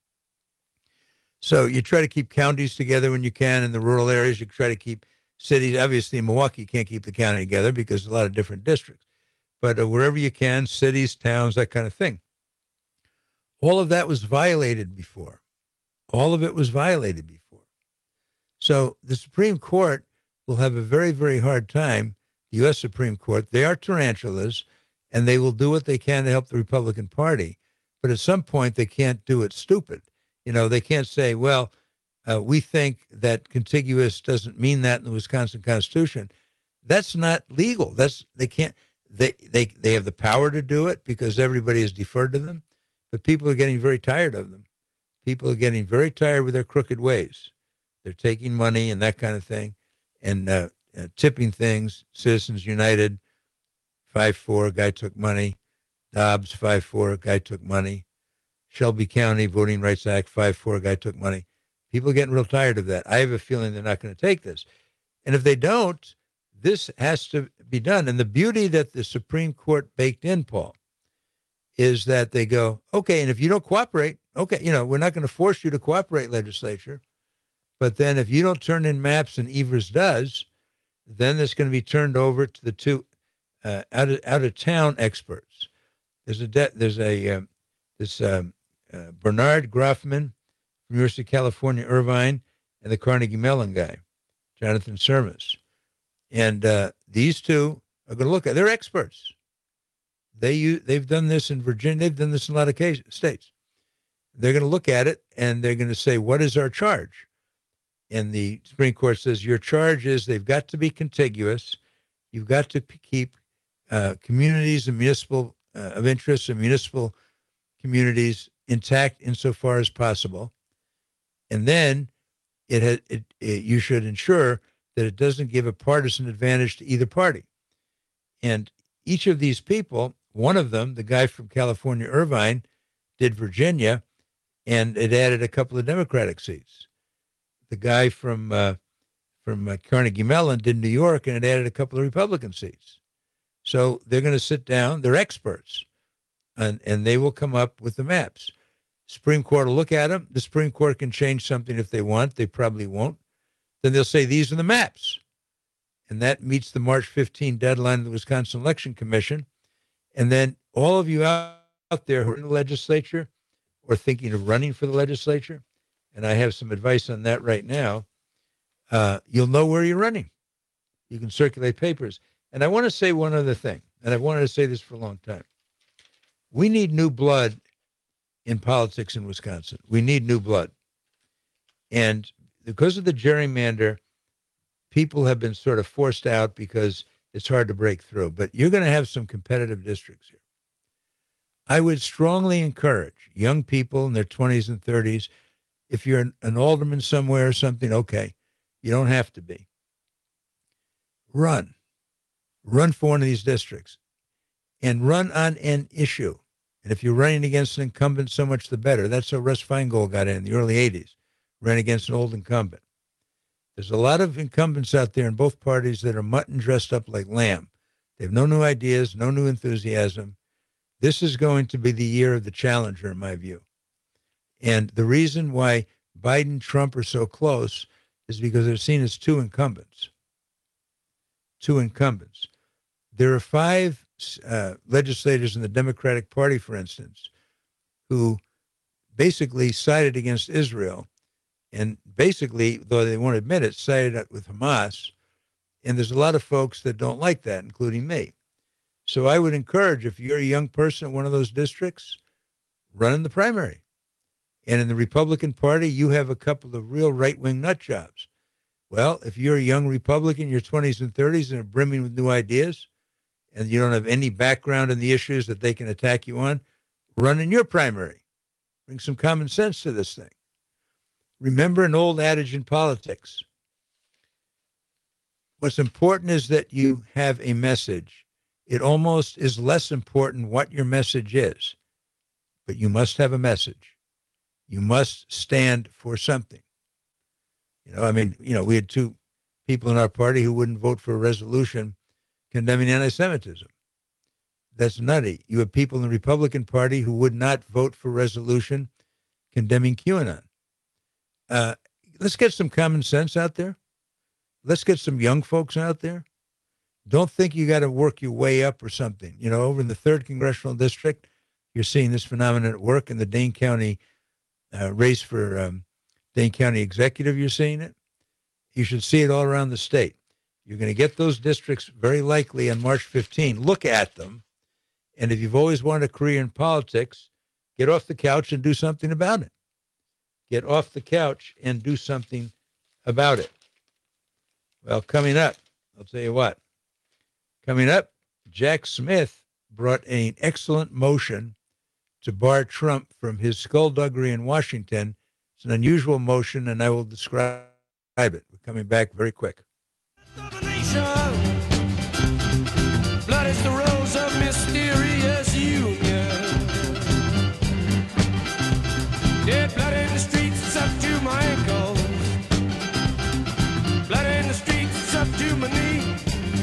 S18: So you try to keep counties together when you can in the rural areas. You try to keep cities. Obviously, in Milwaukee, you can't keep the county together because there's a lot of different districts. But wherever you can, cities, towns, that kind of thing. All of that was violated before. All of it was violated before. So the Supreme Court will have a very, very hard time, the U.S. Supreme Court. They are tarantulas, and they will do what they can to help the Republican Party. But at some point, they can't do it stupid. You know, they can't say, well, we think that contiguous doesn't mean that in the Wisconsin Constitution. That's not legal. They can't. They have the power to do it because everybody has deferred to them. But people are getting very tired of them. People are getting very tired with their crooked ways. They're taking money and that kind of thing, and tipping things. Citizens United, 5-4, guy took money. Dobbs, 5-4, guy took money. Shelby County, Voting Rights Act, 5-4, guy took money. People are getting real tired of that. I have a feeling they're not going to take this. And if they don't, this has to be done. And the beauty that the Supreme Court baked in, Paul, is that they go, okay, and if you don't cooperate, okay, we're not going to force you to cooperate, legislature. But then if you don't turn in maps and Evers does, then it's going to be turned over to the two out-of-town experts. There's Bernard Grofman from University of California, Irvine, and the Carnegie Mellon guy, Jonathan Sermas. And these two are going to look at. They're experts. They've done this in Virginia. They've done this in a lot of states. They're going to look at it and they're going to say, "What is our charge?" And the Supreme Court says your charge is they've got to be contiguous. You've got to keep communities and municipal of interest and municipal communities intact insofar as possible. And then you should ensure that it doesn't give a partisan advantage to either party. And each of these people, one of them, the guy from California, Irvine, did Virginia, and it added a couple of Democratic seats. The guy from Carnegie Mellon did New York, and it added a couple of Republican seats. So they're going to sit down. They're experts, and they will come up with the maps. Supreme Court will look at them. The Supreme Court can change something if they want. They probably won't. Then they'll say, these are the maps. And that meets the March 15 deadline of the Wisconsin Election Commission. And then all of you out there who are in the legislature or thinking of running for the legislature, and I have some advice on that right now, you'll know where you're running. You can circulate papers. And I want to say one other thing, and I've wanted to say this for a long time. We need new blood in politics in Wisconsin. We need new blood. And because of the gerrymander, people have been sort of forced out because it's hard to break through. But you're going to have some competitive districts here. I would strongly encourage young people in their 20s and 30s, if you're an alderman somewhere or something, okay, you don't have to be. Run for one of these districts and run on an issue. And if you're running against an incumbent, so much the better. That's how Russ Feingold got in the early 80s, ran against an old incumbent. There's a lot of incumbents out there in both parties that are mutton dressed up like lamb. They have no new ideas, no new enthusiasm. This is going to be the year of the challenger, in my view. And the reason why Biden and Trump are so close is because they're seen as two incumbents. There are 5 legislators in the Democratic Party, for instance, who basically sided against Israel and basically, though they won't admit it, sided with Hamas. And there's a lot of folks that don't like that, including me. So I would encourage, if you're a young person in one of those districts, run in the primary. And in the Republican Party, you have a couple of real right-wing nut jobs. Well, if you're a young Republican in your 20s and 30s and are brimming with new ideas, and you don't have any background in the issues that they can attack you on, run in your primary. Bring some common sense to this thing. Remember an old adage in politics. What's important is that you have a message. It almost is less important what your message is, but you must have a message. You must stand for something. We had 2 people in our party who wouldn't vote for a resolution condemning anti-Semitism. That's nutty. You have people in the Republican Party who would not vote for a resolution condemning QAnon. Let's get some common sense out there. Let's get some young folks out there. Don't think you got to work your way up or something. Over in the 3rd Congressional District, you're seeing this phenomenon at work in the Dane County race for Dane County Executive. You're seeing it. You should see it all around the state. You're going to get those districts very likely on March 15. Look at them. And if you've always wanted a career in politics, get off the couch and do something about it. Get off the couch and do something about it. Well, coming up, I'll tell you what. Coming up, Jack Smith brought an excellent motion to bar Trump from his skullduggery in Washington. It's an unusual motion, and I will describe it. We're coming back very quick.
S24: Blood is the rose of mysterious union. Dead blood in the streets, it's up to my ankles. Blood in the streets, it's up to my knee.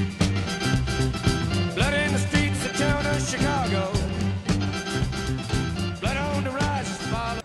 S24: Blood in the streets, the town of Chicago. Blood on the rise, follow.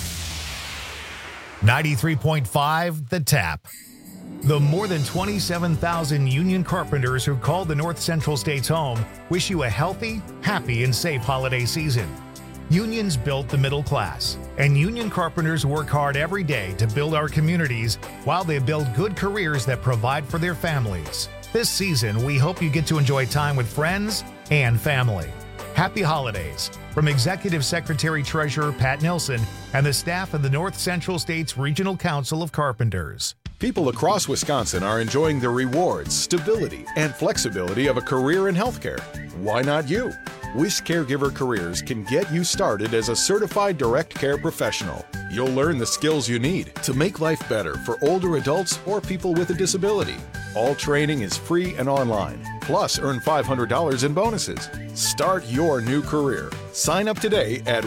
S1: 93.5 The Tap. The more than 27,000 union carpenters who called the North Central States home wish you a healthy, happy, and safe holiday season. Unions built the middle class, and union carpenters work hard every day to build our communities while they build good careers that provide for their families. This season, we hope you get to enjoy time with friends and family. Happy holidays from Executive Secretary Treasurer Pat Nilsson and the staff of the North Central States Regional Council of Carpenters.
S10: People across Wisconsin are enjoying the rewards, stability, and flexibility of a career in healthcare. Why not you? Wish Caregiver Careers can get you started as a certified direct care professional. You'll learn the skills you need to make life better for older adults or people with a disability. All training is free and online. Plus, earn $500 in bonuses. Start your new career. Sign up today at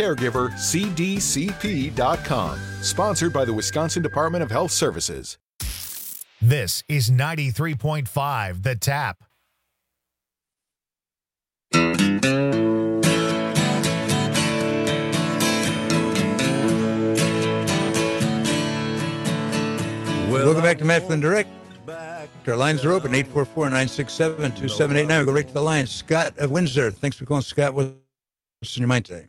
S10: wiscaregivercdcp.com. Sponsored by the Wisconsin Department of Health Services.
S1: This is 93.5 The Tap.
S18: Welcome back to Matt Flynn Direct. Our lines are open, 844-967-2789. We'll go right to the line. Scott of Windsor. Thanks for calling, Scott. What's in your mind today?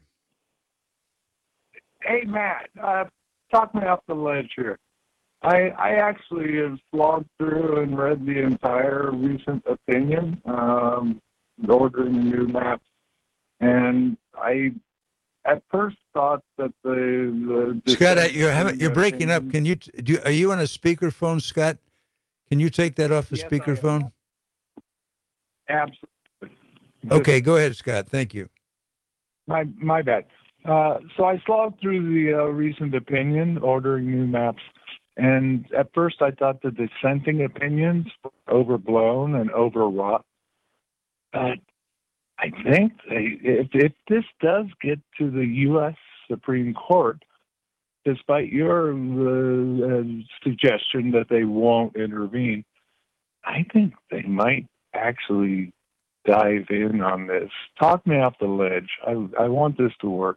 S15: Hey, Matt. Talk me off the ledge here. I actually have logged through and read the entire recent opinion, ordering new maps, and I at first thought that the
S18: Scott, you're breaking up. Can you are you on a speakerphone, Scott? Can you take that off the speakerphone?
S15: Absolutely.
S18: Okay, go ahead, Scott. Thank you.
S15: My bad. So I slogged through the recent opinion, ordering new maps, and at first I thought the dissenting opinions were overblown and overwrought. But I think if this does get to the U.S. Supreme Court, despite your suggestion that they won't intervene, I think they might actually dive in on this. Talk me off the ledge. I want this to work.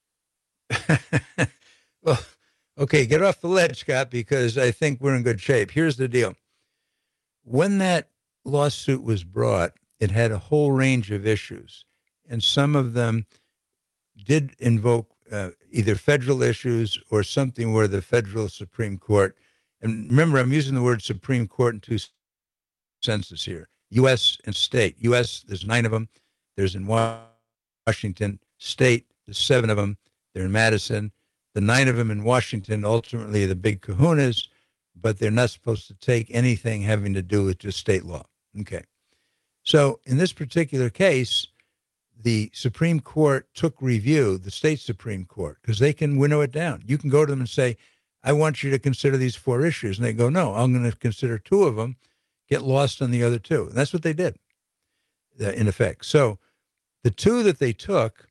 S18: Well, okay, get off the ledge, Scott, because I think we're in good shape. Here's the deal. When that lawsuit was brought, it had a whole range of issues, and some of them did invoke either federal issues or something where the federal Supreme Court, and remember, I'm using the word Supreme Court in two senses here, U.S. and state. U.S., there's 9 of them. There's in Washington. State, there's 7 of them. They're in Madison. The 9 of them in Washington ultimately are the big kahunas, but they're not supposed to take anything having to do with just state law. Okay. So in this particular case, the Supreme Court took review, the state Supreme Court, because they can winnow it down. You can go to them and say, I want you to consider these 4 issues. And they go, no, I'm going to consider 2 of them, get lost on the other 2. And that's what they did, in effect. So the 2 that they took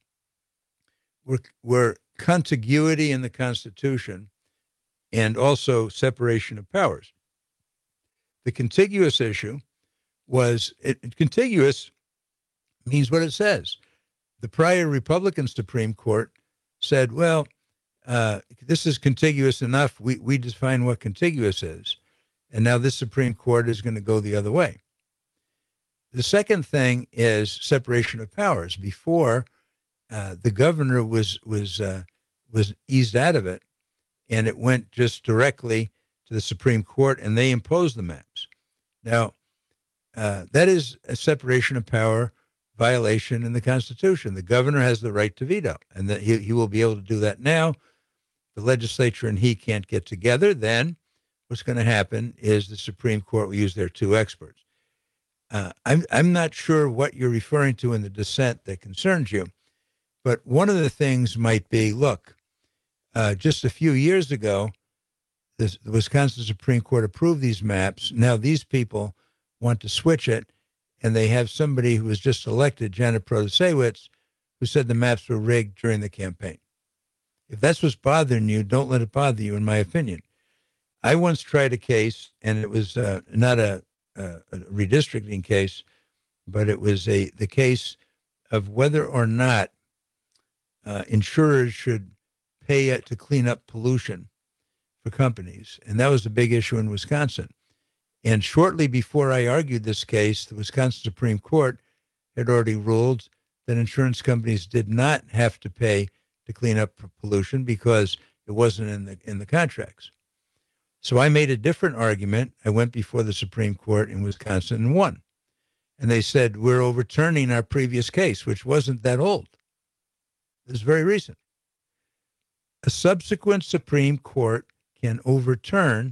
S18: were contiguity in the Constitution and also separation of powers. The contiguous issue was, contiguous means what it says. The prior Republican Supreme Court said, well, this is contiguous enough. We define what contiguous is. And now this Supreme Court is going to go the other way. The second thing is separation of powers. Before, the governor was eased out of it, and it went just directly to the Supreme Court, and they imposed the maps. Now, that is a separation of power violation in the Constitution. The governor has the right to veto, and that he will be able to do that now. The legislature and he can't get together. Then what's going to happen is the Supreme Court will use their 2 experts. I'm not sure what you're referring to in the dissent that concerns you, but one of the things might be, look, just a few years ago, the Wisconsin Supreme Court approved these maps. Now these people want to switch it, and they have somebody who was just elected, Janet Protasiewicz, who said the maps were rigged during the campaign. If that's what's bothering you, don't let it bother you, in my opinion. I once tried a case, and it was not a redistricting case, but it was the case of whether or not insurers should pay to clean up pollution for companies. And that was a big issue in Wisconsin. And shortly before I argued this case, the Wisconsin Supreme Court had already ruled that insurance companies did not have to pay to clean up pollution because it wasn't in the contracts. So I made a different argument. I went before the Supreme Court in Wisconsin and won. And they said, we're overturning our previous case, which wasn't that old. It was very recent. A subsequent Supreme Court can overturn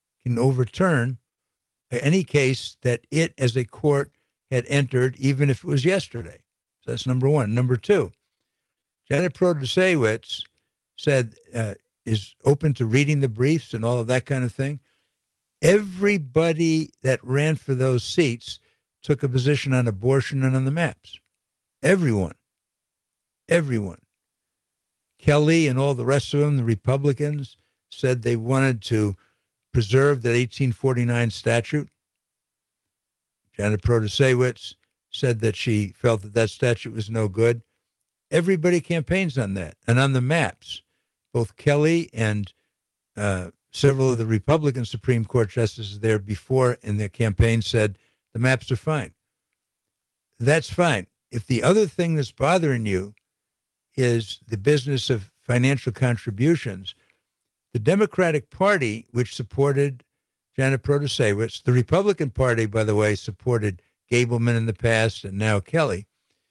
S18: any case that it as a court had entered, even if it was yesterday. So that's number one. Number two, Janet Protasiewicz said, is open to reading the briefs and all of that kind of thing. Everybody that ran for those seats took a position on abortion and on the maps. Everyone. Kelly and all the rest of them, the Republicans, said they wanted to preserve that 1849 statute. Janet Protasiewicz said that she felt that statute was no good. Everybody campaigns on that. And on the maps, both Kelly and several of the Republican Supreme Court justices there before in their campaign said the maps are fine. That's fine. If the other thing that's bothering you is the business of financial contributions, the Democratic Party, which supported Janet Protasiewicz, the Republican Party, by the way, supported Gableman in the past and now Kelly,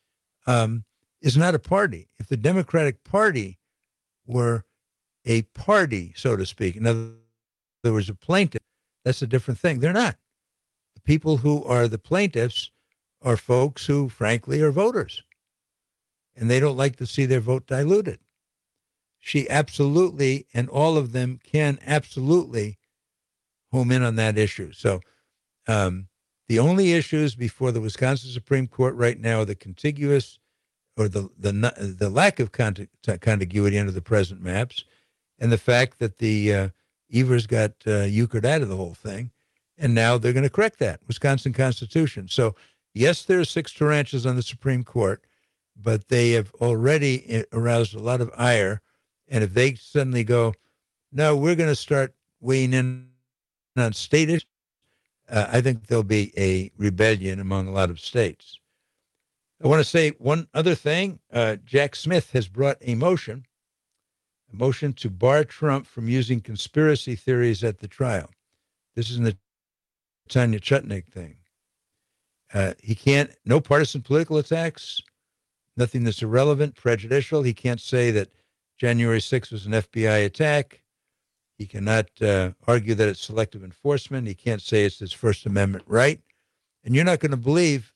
S18: is not a party. If the Democratic Party were a party, so to speak, in other words, a plaintiff, that's a different thing. They're not. The people who are the plaintiffs are folks who, frankly, are voters, and they don't like to see their vote diluted. She absolutely, and all of them can absolutely home in on that issue. So the only issues before the Wisconsin Supreme Court right now are the contiguous or the lack of contiguity under the present maps, and the fact that the Evers got euchred out of the whole thing, and now they're going to correct that, Wisconsin Constitution. So, yes, there are 6 tarantulas on the Supreme Court, but they have already aroused a lot of ire, and if they suddenly go, no, we're going to start weighing in on state issues, I think there'll be a rebellion among a lot of states. I want to say one other thing. Jack Smith has brought a motion to bar Trump from using conspiracy theories at the trial. This is the Tanya Chutnik thing. He can't, no partisan political attacks, nothing that's irrelevant, prejudicial. He can't say that January 6th was an FBI attack. He cannot argue that it's selective enforcement. He can't say it's his First Amendment right. And you're not going to believe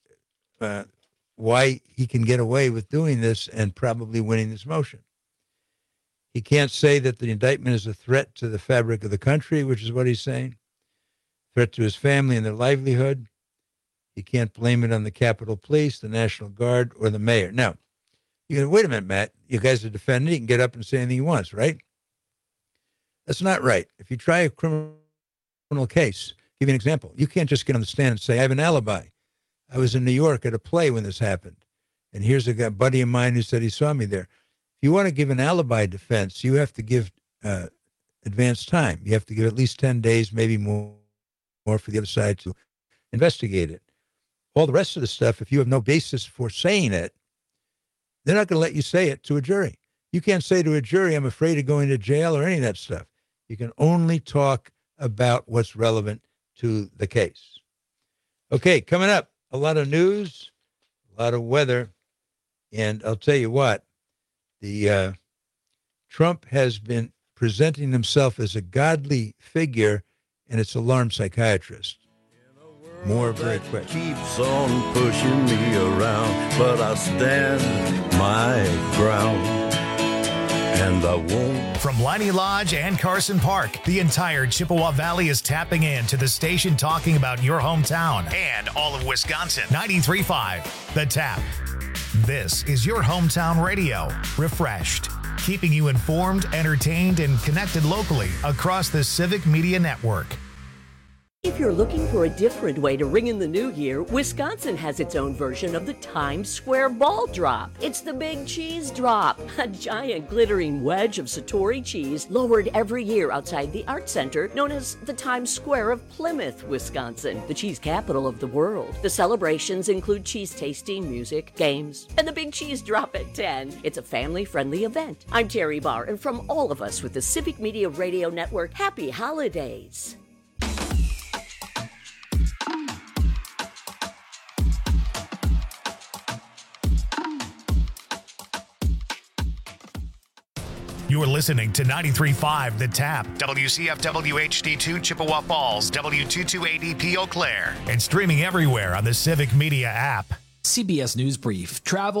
S18: why he can get away with doing this and probably winning this motion. He can't say that the indictment is a threat to the fabric of the country, which is what he's saying, threat to his family and their livelihood. He can't blame it on the Capitol Police, the National Guard, or the mayor. Now, you go, wait a minute, Matt, you guys are defending it. He can get up and say anything he wants, right? That's not right. If you try a criminal case, give you an example. You can't just get on the stand and say, I have an alibi. I was in New York at a play when this happened, and here's a buddy of mine who said he saw me there. If you want to give an alibi defense, you have to give advance time. You have to give at least 10 days, maybe more for the other side to investigate it. All the rest of the stuff, if you have no basis for saying it, they're not going to let you say it to a jury. You can't say to a jury, I'm afraid of going to jail or any of that stuff. You can only talk about what's relevant to the case. Okay, coming up, a lot of news, a lot of weather, and I'll tell you what, the Trump has been presenting himself as a godly figure, and it's alarmed psychiatrists. More very quick.
S24: Keeps on pushing me around, but I stand my ground. And I won't.
S1: From Leinie Lodge and Carson Park, the entire Chippewa Valley is tapping in to the station talking about your hometown and all of Wisconsin. 93.5, The Tap. This is your hometown radio, refreshed, keeping you informed, entertained, and connected locally across the Civic Media Network.
S3: If you're looking for a different way to ring in the new year, Wisconsin has its own version of the Times Square Ball Drop. It's the Big Cheese Drop, a giant glittering wedge of Satori cheese lowered every year outside the Art Center, known as the Times Square of Plymouth, Wisconsin, the cheese capital of the world. The celebrations include cheese tasting, music, games, and the Big Cheese Drop at 10. It's a family-friendly event. I'm Terry Barr, and from all of us with the Civic Media Radio Network, happy holidays.
S1: You're listening to 93.5 The Tap, WCFW HD2 Chippewa Falls, W228EP Eau Claire, and streaming everywhere on the Civic Media app.
S16: CBS News Brief. Travel